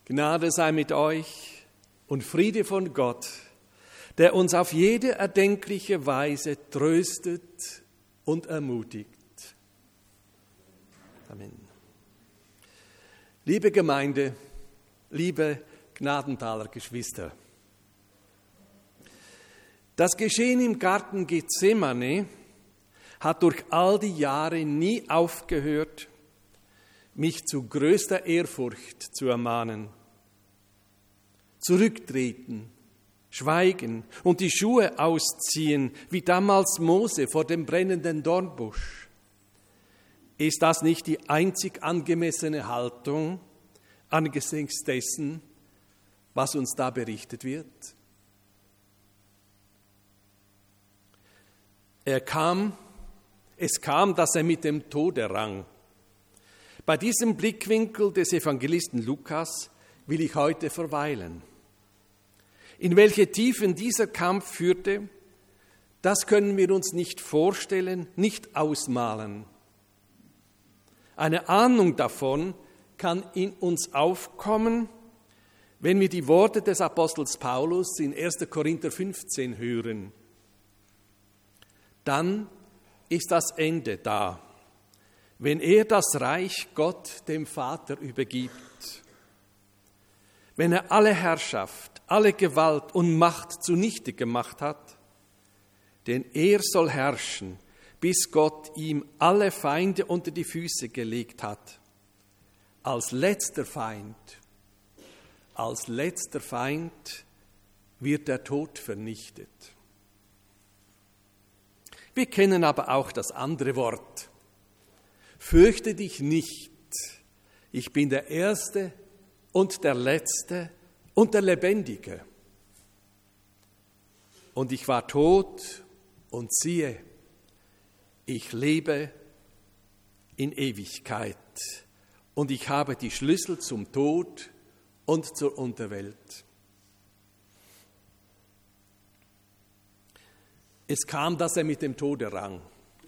Gnade sei mit euch und Friede von Gott, der uns auf jede erdenkliche Weise tröstet und ermutigt. Amen. Liebe Gemeinde, liebe Gnadenthaler Geschwister, das Geschehen im Garten Gethsemane hat durch all die Jahre nie aufgehört, mich zu größter Ehrfurcht zu ermahnen. Zurücktreten, schweigen und die Schuhe ausziehen, wie damals Mose vor dem brennenden Dornbusch. Ist das nicht die einzig angemessene Haltung angesichts dessen, was uns da berichtet wird? Es kam, dass er mit dem Tode rang. Bei diesem Blickwinkel des Evangelisten Lukas will ich heute verweilen. In welche Tiefen dieser Kampf führte, das können wir uns nicht vorstellen, nicht ausmalen. Eine Ahnung davon kann in uns aufkommen, wenn wir die Worte des Apostels Paulus in 1. Korinther 15 hören. Dann ist das Ende da, wenn er das Reich Gott dem Vater übergibt, wenn er alle Herrschaft, alle Gewalt und Macht zunichte gemacht hat, denn er soll herrschen, bis Gott ihm alle Feinde unter die Füße gelegt hat. Als letzter Feind wird der Tod vernichtet. Wir kennen aber auch das andere Wort. Fürchte dich nicht, ich bin der Erste und der Letzte und der Lebendige. Und ich war tot und siehe, ich lebe in Ewigkeit und ich habe die Schlüssel zum Tod und zur Unterwelt. Es kam, dass er mit dem Tode rang.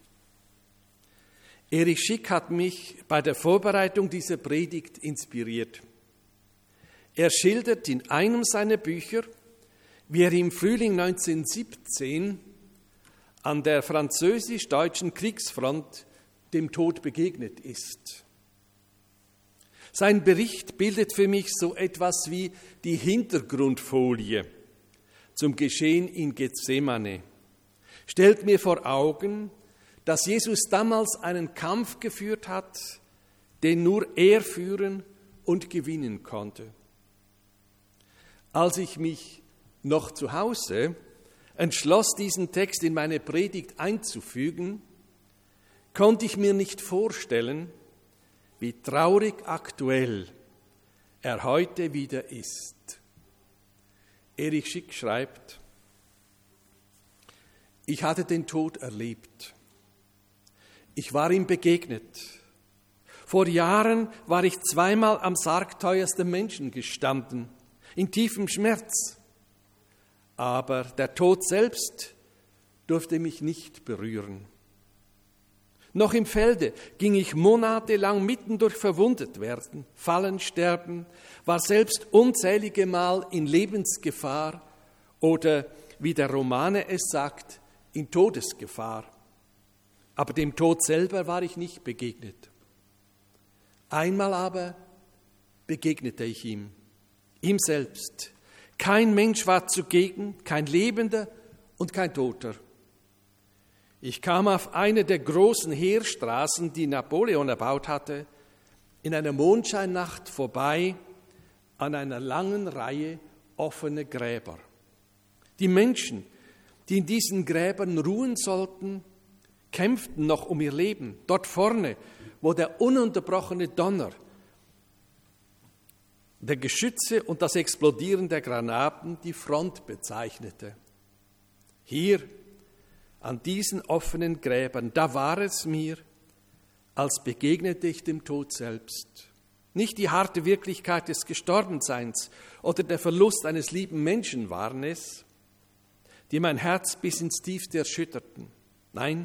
Erich Schick hat mich bei der Vorbereitung dieser Predigt inspiriert. Er schildert in einem seiner Bücher, wie er im Frühling 1917 an der französisch-deutschen Kriegsfront dem Tod begegnet ist. Sein Bericht bildet für mich so etwas wie die Hintergrundfolie zum Geschehen in Gethsemane. Stellt mir vor Augen, dass Jesus damals einen Kampf geführt hat, den nur er führen und gewinnen konnte. Als ich mich noch zu Hause entschloss, diesen Text in meine Predigt einzufügen, konnte ich mir nicht vorstellen, wie traurig aktuell er heute wieder ist. Erich Schick schreibt: Ich hatte den Tod erlebt. Ich war ihm begegnet. Vor Jahren war ich zweimal am Sarg teuerster Menschen gestanden, in tiefem Schmerz. Aber der Tod selbst durfte mich nicht berühren. Noch im Felde ging ich monatelang mitten durch Verwundetwerden, Fallen, Sterben, war selbst unzählige Mal in Lebensgefahr oder, wie der Romane es sagt, in Todesgefahr. Aber dem Tod selber war ich nicht begegnet. Einmal aber begegnete ich ihm selbst. Kein Mensch war zugegen, kein Lebender und kein Toter. Ich kam auf eine der großen Heerstraßen, die Napoleon erbaut hatte, in einer Mondscheinnacht vorbei an einer langen Reihe offener Gräber. Die Menschen, die in diesen Gräbern ruhen sollten, kämpften noch um ihr Leben. Dort vorne, wo der ununterbrochene Donner der Geschütze und das Explodieren der Granaten die Front bezeichnete. Hier, an diesen offenen Gräbern, da war es mir, als begegnete ich dem Tod selbst. Nicht die harte Wirklichkeit des Gestorbenseins oder der Verlust eines lieben Menschen waren es, die mein Herz bis ins Tiefste erschütterten. Nein,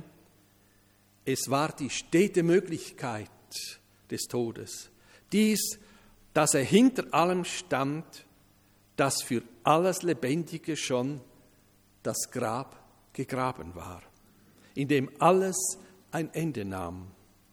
es war die stete Möglichkeit des Todes. Dies dass er hinter allem stand, dass für alles Lebendige schon das Grab gegraben war, in dem alles ein Ende nahm.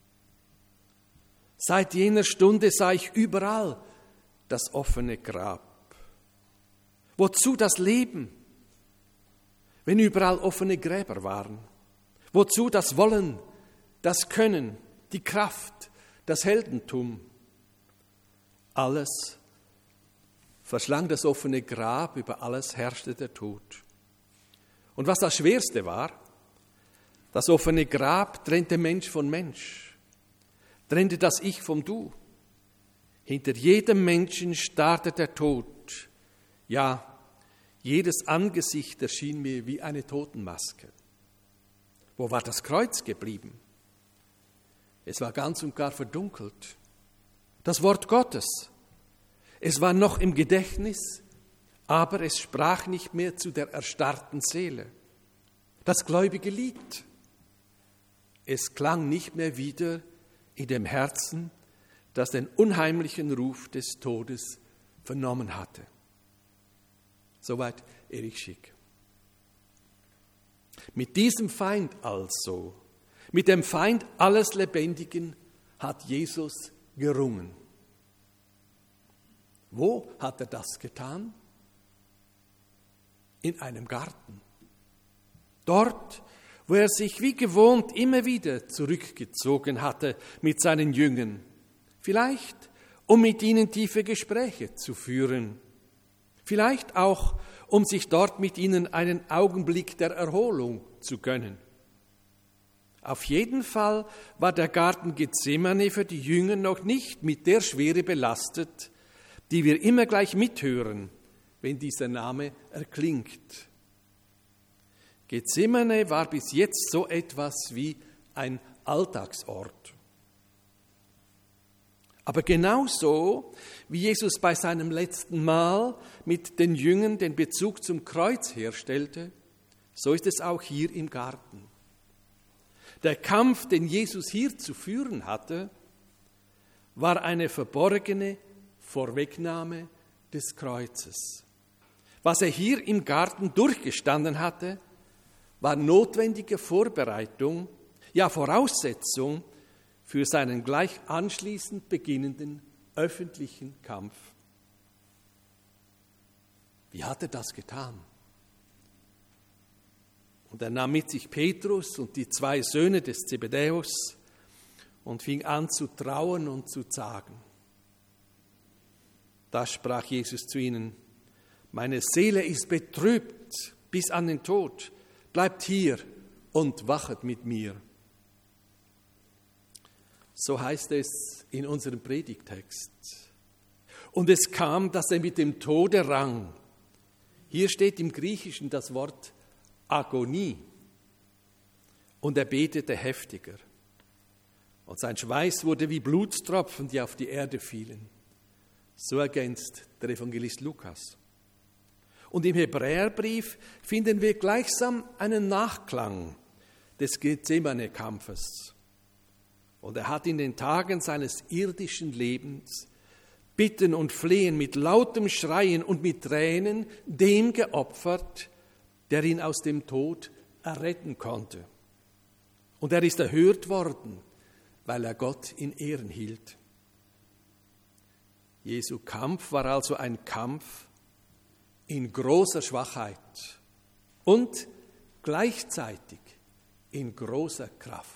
Seit jener Stunde sah ich überall das offene Grab. Wozu das Leben, wenn überall offene Gräber waren? Wozu das Wollen, das Können, die Kraft, das Heldentum? Alles verschlang das offene Grab, über alles herrschte der Tod. Und was das Schwerste war, das offene Grab trennte Mensch von Mensch, trennte das Ich vom Du. Hinter jedem Menschen starrte der Tod. Ja, jedes Angesicht erschien mir wie eine Totenmaske. Wo war das Kreuz geblieben? Es war ganz und gar verdunkelt. Das Wort Gottes, es war noch im Gedächtnis, aber es sprach nicht mehr zu der erstarrten Seele. Das gläubige Lied, es klang nicht mehr wieder in dem Herzen, das den unheimlichen Ruf des Todes vernommen hatte. Soweit Erich Schick. Mit diesem Feind also, mit dem Feind alles Lebendigen, hat Jesus gerungen. Wo hat er das getan? In einem Garten. Dort, wo er sich wie gewohnt immer wieder zurückgezogen hatte mit seinen Jüngern. Vielleicht, um mit ihnen tiefe Gespräche zu führen. Vielleicht auch, um sich dort mit ihnen einen Augenblick der Erholung zu gönnen. Auf jeden Fall war der Garten Gethsemane für die Jünger noch nicht mit der Schwere belastet, die wir immer gleich mithören, wenn dieser Name erklingt. Gethsemane war bis jetzt so etwas wie ein Alltagsort. Aber genauso wie Jesus bei seinem letzten Mahl mit den Jüngern den Bezug zum Kreuz herstellte, so ist es auch hier im Garten. Der Kampf, den Jesus hier zu führen hatte, war eine verborgene Vorwegnahme des Kreuzes. Was er hier im Garten durchgestanden hatte, war notwendige Vorbereitung, ja Voraussetzung für seinen gleich anschließend beginnenden öffentlichen Kampf. Wie hat er das getan? Und er nahm mit sich Petrus und die 2 Söhne des Zebedäus und fing an zu trauern und zu zagen. Da sprach Jesus zu ihnen: Meine Seele ist betrübt bis an den Tod. Bleibt hier und wachet mit mir. So heißt es in unserem Predigtext. Und es kam, dass er mit dem Tode rang. Hier steht im Griechischen das Wort Agonie. Und er betete heftiger. Und sein Schweiß wurde wie Blutstropfen, die auf die Erde fielen. So ergänzt der Evangelist Lukas. Und im Hebräerbrief finden wir gleichsam einen Nachklang des Gethsemane-Kampfes. Und er hat in den Tagen seines irdischen Lebens Bitten und Flehen mit lautem Schreien und mit Tränen dem geopfert, der ihn aus dem Tod erretten konnte. Und er ist erhört worden, weil er Gott in Ehren hielt. Jesu Kampf war also ein Kampf in großer Schwachheit und gleichzeitig in großer Kraft.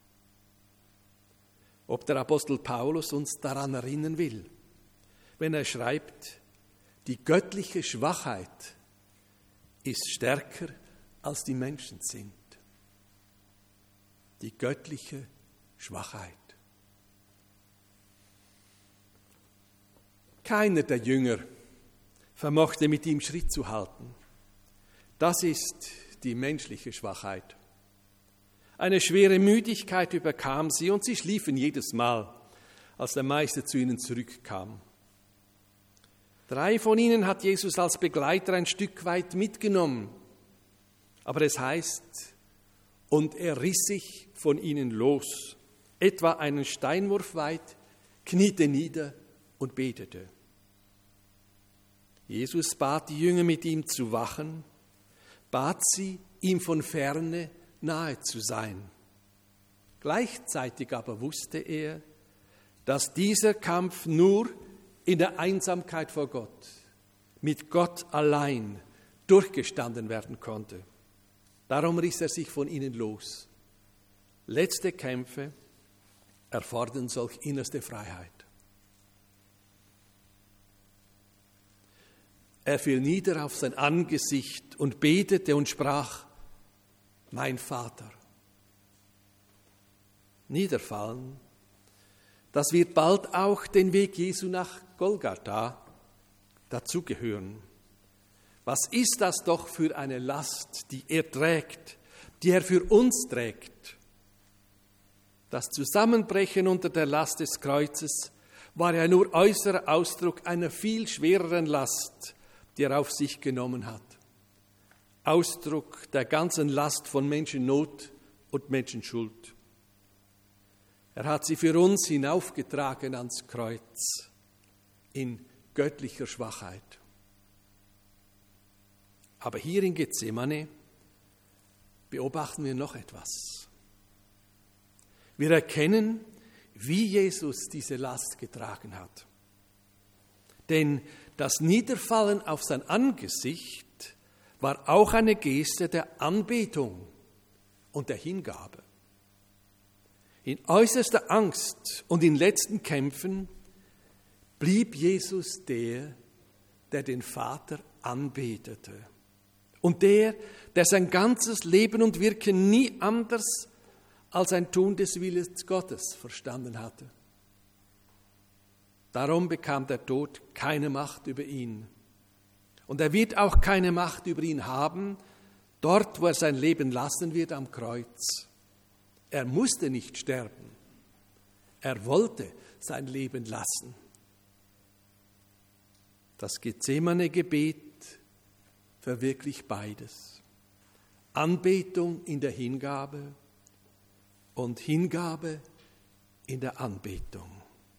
Ob der Apostel Paulus uns daran erinnern will, wenn er schreibt, die göttliche Schwachheit ist stärker als die Menschen sind. Die göttliche Schwachheit. Keiner der Jünger vermochte mit ihm Schritt zu halten. Das ist die menschliche Schwachheit. Eine schwere Müdigkeit überkam sie und sie schliefen jedes Mal, als der Meister zu ihnen zurückkam. 3 von ihnen hat Jesus als Begleiter ein Stück weit mitgenommen. Aber es heißt, und er riss sich von ihnen los, etwa einen Steinwurf weit, kniete nieder und betete. Jesus bat die Jünger, mit ihm zu wachen, bat sie, ihm von ferne nahe zu sein. Gleichzeitig aber wusste er, dass dieser Kampf nur in der Einsamkeit vor Gott, mit Gott allein, durchgestanden werden konnte. Darum riss er sich von ihnen los. Letzte Kämpfe erfordern solch innerste Freiheit. Er fiel nieder auf sein Angesicht und betete und sprach: Mein Vater. Niederfallen, das wird bald auch den Weg Jesu nach Golgatha dazugehören. Was ist das doch für eine Last, die er trägt, die er für uns trägt? Das Zusammenbrechen unter der Last des Kreuzes war ja nur äußerer Ausdruck einer viel schwereren Last, die er auf sich genommen hat. Ausdruck der ganzen Last von Menschennot und Menschenschuld. Er hat sie für uns hinaufgetragen ans Kreuz in göttlicher Schwachheit. Aber hier in Gethsemane beobachten wir noch etwas. Wir erkennen, wie Jesus diese Last getragen hat. Denn das Niederfallen auf sein Angesicht war auch eine Geste der Anbetung und der Hingabe. In äußerster Angst und in letzten Kämpfen blieb Jesus der den Vater anbetete. Und der sein ganzes Leben und Wirken nie anders als ein Tun des Willens Gottes verstanden hatte. Darum bekam der Tod keine Macht über ihn. Und er wird auch keine Macht über ihn haben, dort, wo er sein Leben lassen wird am Kreuz. Er musste nicht sterben. Er wollte sein Leben lassen. Das Gethsemane-Gebet verwirklicht beides. Anbetung in der Hingabe und Hingabe in der Anbetung.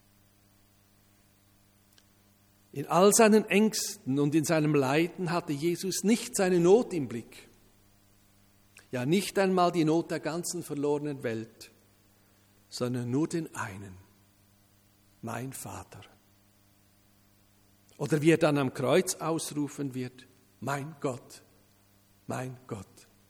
In all seinen Ängsten und in seinem Leiden hatte Jesus nicht seine Not im Blick. Ja, nicht einmal die Not der ganzen verlorenen Welt, sondern nur den einen, mein Vater. Oder wie er dann am Kreuz ausrufen wird: Mein Gott, mein Gott.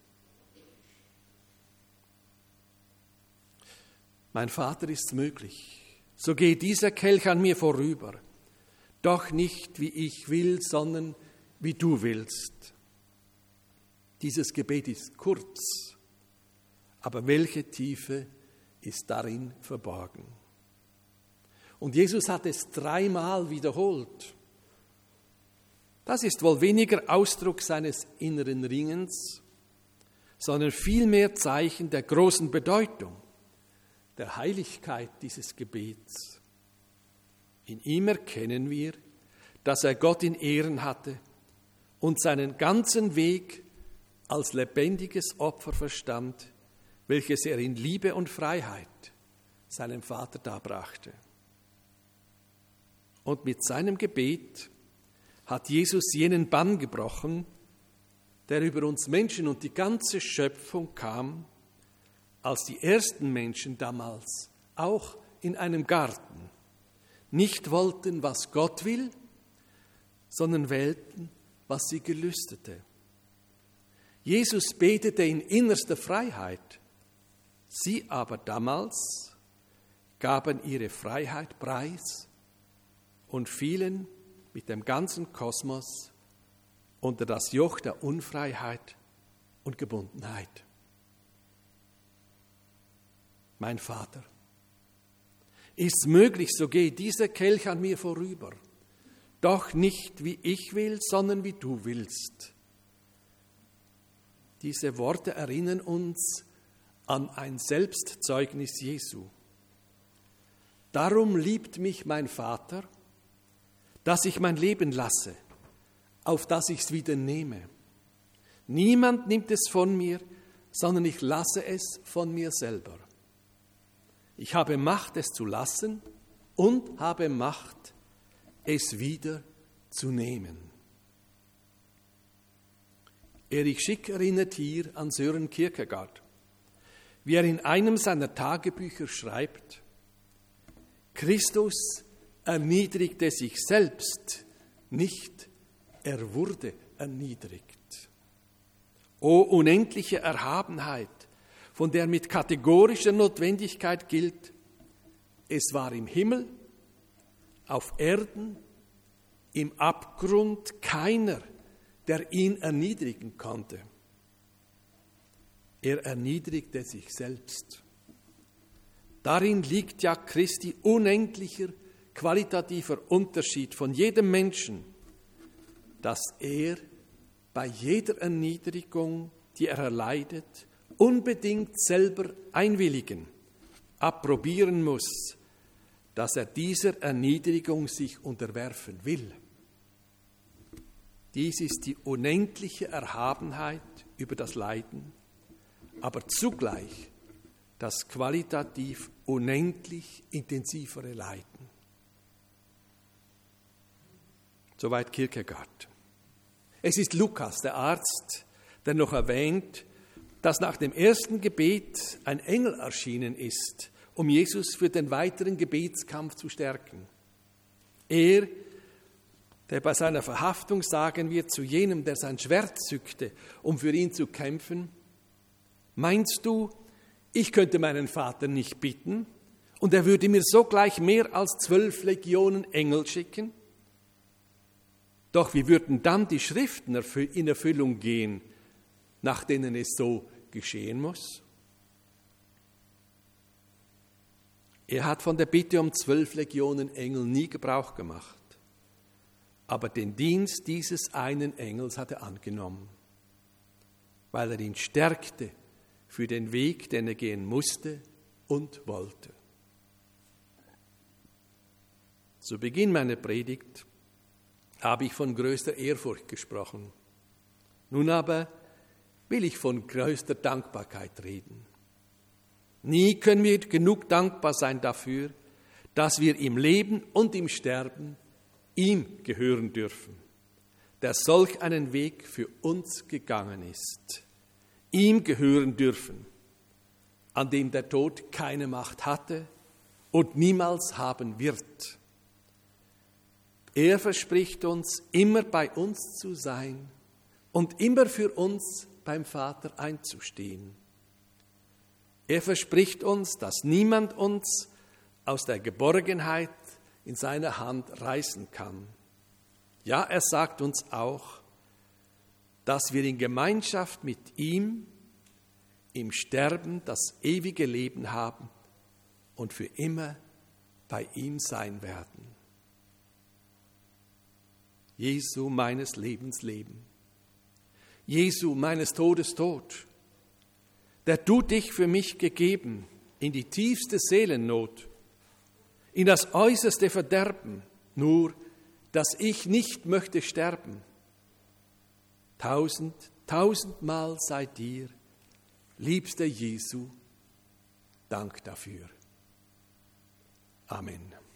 Mein Vater, ist's möglich, so geht dieser Kelch an mir vorüber, doch nicht wie ich will, sondern wie du willst. Dieses Gebet ist kurz, aber welche Tiefe ist darin verborgen. Und Jesus hat es 3-mal wiederholt. Das ist wohl weniger Ausdruck seines inneren Ringens, sondern vielmehr Zeichen der großen Bedeutung, der Heiligkeit dieses Gebets. In ihm erkennen wir, dass er Gott in Ehren hatte und seinen ganzen Weg als lebendiges Opfer verstand, welches er in Liebe und Freiheit seinem Vater darbrachte. Und mit seinem Gebet hat Jesus jenen Bann gebrochen, der über uns Menschen und die ganze Schöpfung kam, als die ersten Menschen damals, auch in einem Garten, nicht wollten, was Gott will, sondern wählten, was sie gelüstete. Jesus betete in innerster Freiheit, sie aber damals gaben ihre Freiheit preis und fielen mit dem ganzen Kosmos unter das Joch der Unfreiheit und Gebundenheit. Mein Vater, ist's möglich, so gehe dieser Kelch an mir vorüber, doch nicht wie ich will, sondern wie du willst. Diese Worte erinnern uns an ein Selbstzeugnis Jesu. Darum liebt mich mein Vater, dass ich mein Leben lasse, auf das ich es wieder nehme. Niemand nimmt es von mir, sondern ich lasse es von mir selber. Ich habe Macht, es zu lassen, und habe Macht, es wieder zu nehmen. Erich Schick erinnert hier an Søren Kierkegaard, wie er in einem seiner Tagebücher schreibt: Christus erniedrigte sich selbst nicht, er wurde erniedrigt. O unendliche Erhabenheit, von der mit kategorischer Notwendigkeit gilt, es war im Himmel, auf Erden, im Abgrund keiner, der ihn erniedrigen konnte. Er erniedrigte sich selbst. Darin liegt ja Christi unendlicher, qualitativer Unterschied von jedem Menschen, dass er bei jeder Erniedrigung, die er erleidet, unbedingt selber einwilligen, approbieren muss, dass er dieser Erniedrigung sich unterwerfen will. Dies ist die unendliche Erhabenheit über das Leiden, aber zugleich das qualitativ unendlich intensivere Leiden. Soweit Kierkegaard. Es ist Lukas, der Arzt, der noch erwähnt, dass nach dem ersten Gebet ein Engel erschienen ist, um Jesus für den weiteren Gebetskampf zu stärken. Er, der bei seiner Verhaftung sagen wird zu jenem, der sein Schwert zückte, um für ihn zu kämpfen: Meinst du, ich könnte meinen Vater nicht bitten und er würde mir sogleich mehr als 12 Legionen Engel schicken? Doch wie würden dann die Schriften in Erfüllung gehen, nach denen es so geschehen muss? Er hat von der Bitte um 12 Legionen Engel nie Gebrauch gemacht, aber den Dienst dieses einen Engels hat er angenommen, weil er ihn stärkte für den Weg, den er gehen musste und wollte. Zu Beginn meiner Predigt habe ich von größter Ehrfurcht gesprochen. Nun aber will ich von größter Dankbarkeit reden. Nie können wir genug dankbar sein dafür, dass wir im Leben und im Sterben ihm gehören dürfen, der solch einen Weg für uns gegangen ist. Ihm gehören dürfen, an dem der Tod keine Macht hatte und niemals haben wird. Er verspricht uns, immer bei uns zu sein und immer für uns beim Vater einzustehen. Er verspricht uns, dass niemand uns aus der Geborgenheit in seiner Hand reißen kann. Ja, er sagt uns auch, dass wir in Gemeinschaft mit ihm im Sterben das ewige Leben haben und für immer bei ihm sein werden. Jesu meines Lebens Leben, Jesu meines Todes Tod, der du dich für mich gegeben in die tiefste Seelennot, in das äußerste Verderben, nur dass ich nicht möchte sterben. 1000-mal sei dir, liebster Jesu, Dank dafür. Amen.